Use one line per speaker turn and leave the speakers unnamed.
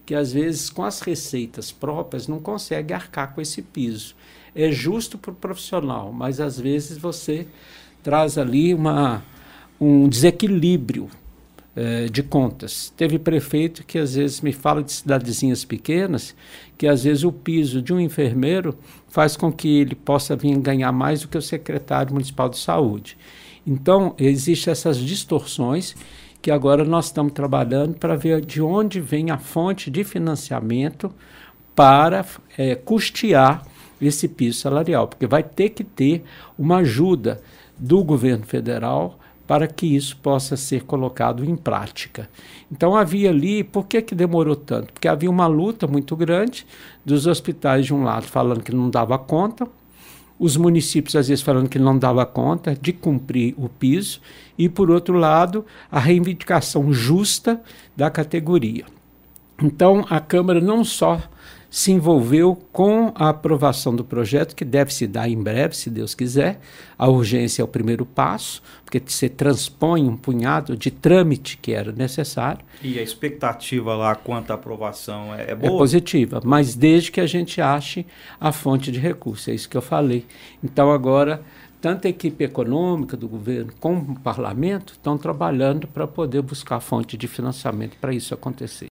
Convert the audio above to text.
que às vezes com as receitas próprias não consegue arcar com esse piso. É justo para o profissional, mas às vezes você traz ali um desequilíbrio de contas. Teve prefeito que às vezes me fala de cidadezinhas pequenas, que às vezes o piso de um enfermeiro faz com que ele possa vir ganhar mais do que o secretário municipal de saúde. Então, existem essas distorções que agora nós estamos trabalhando para ver de onde vem a fonte de financiamento para custear esse piso salarial, porque vai ter que ter uma ajuda do governo federal para que isso possa ser colocado em prática. Então havia ali, por que demorou tanto? Porque havia uma luta muito grande dos hospitais de um lado falando que não dava conta, os municípios às vezes falando que não dava conta de cumprir o piso e, por outro lado, a reivindicação justa da categoria. Então a Câmara não só se envolveu com a aprovação do projeto, que deve se dar em breve, se Deus quiser. A urgência é o primeiro passo, porque você transpõe um punhado de trâmite que era necessário.
E a expectativa lá quanto à aprovação é boa?
É positiva, mas desde que a gente ache a fonte de recurso, é isso que eu falei. Então agora, tanto a equipe econômica do governo como o parlamento estão trabalhando para poder buscar fonte de financiamento para isso acontecer.